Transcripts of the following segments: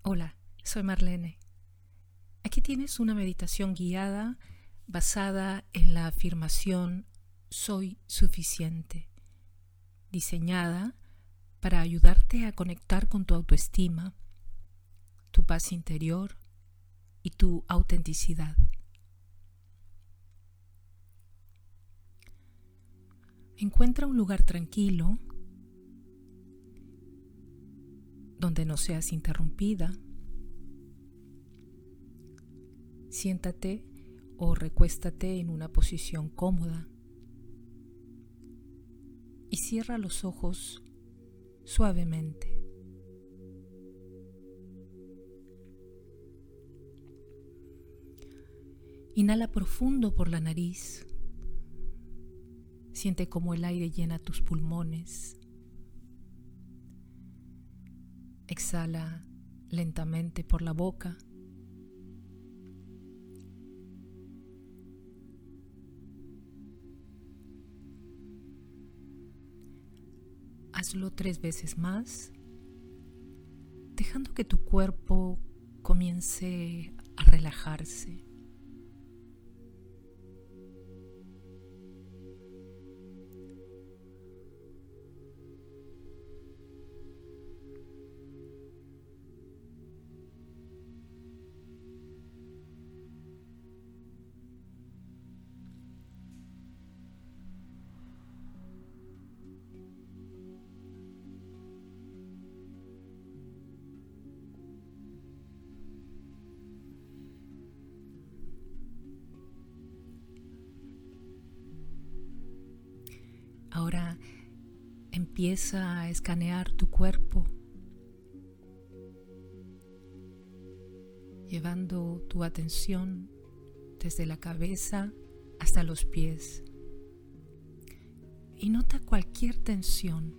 Hola, soy Marlene. Aquí tienes una meditación guiada basada en la afirmación "Soy suficiente", diseñada para ayudarte a conectar con tu autoestima, tu paz interior y tu autenticidad. Encuentra un lugar tranquilo donde no seas interrumpida. Siéntate o recuéstate en una posición cómoda y cierra los ojos suavemente. Inhala profundo por la nariz. Siente cómo el aire llena tus pulmones. Exhala lentamente por la boca. Hazlo 3 veces más, dejando que tu cuerpo comience a relajarse. Ahora empieza a escanear tu cuerpo, llevando tu atención desde la cabeza hasta los pies. Y nota cualquier tensión.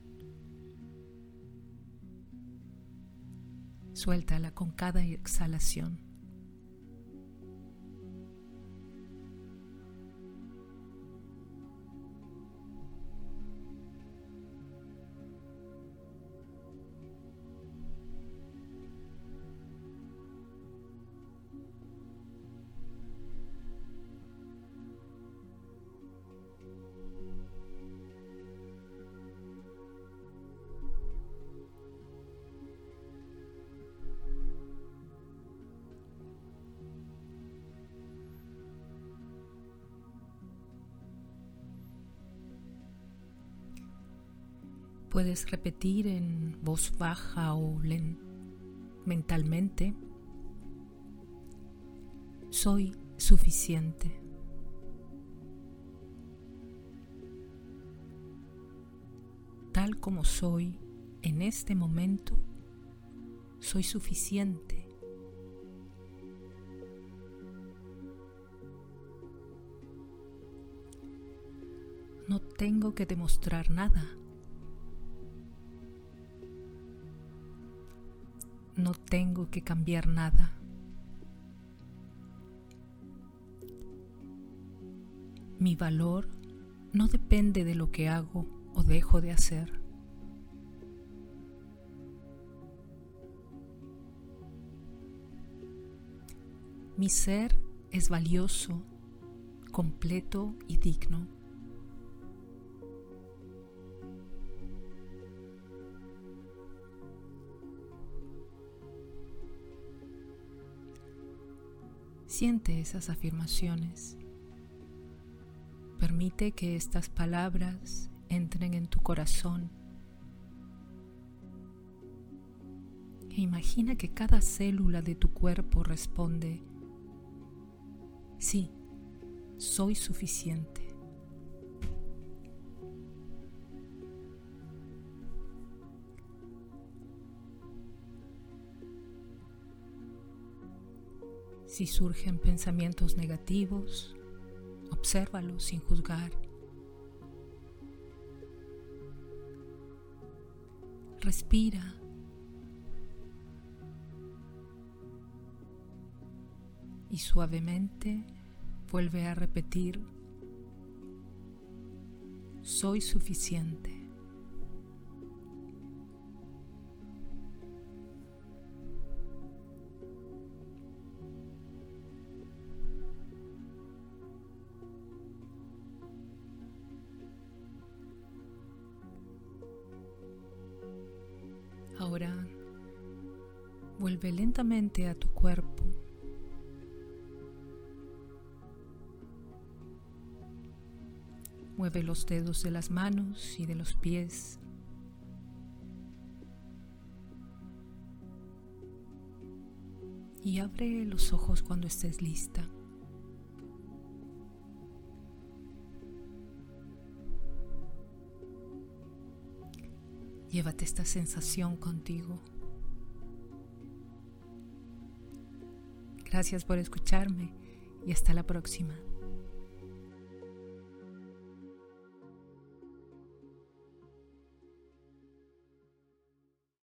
Suéltala con cada exhalación. Puedes repetir en voz baja o mentalmente: soy suficiente. Tal como soy en este momento, soy suficiente. No tengo que demostrar nada. No tengo que cambiar nada. Mi valor no depende de lo que hago o dejo de hacer. Mi ser es valioso, completo y digno. Siente esas afirmaciones. Permite que estas palabras entren en tu corazón. E imagina que cada célula de tu cuerpo responde: sí, soy suficiente. Si surgen pensamientos negativos, obsérvalos sin juzgar. Respira. Y suavemente vuelve a repetir: soy suficiente. Ahora vuelve lentamente a tu cuerpo. Mueve los dedos de las manos y de los pies. Y abre los ojos cuando estés lista. Llévate esta sensación contigo. Gracias por escucharme y hasta la próxima.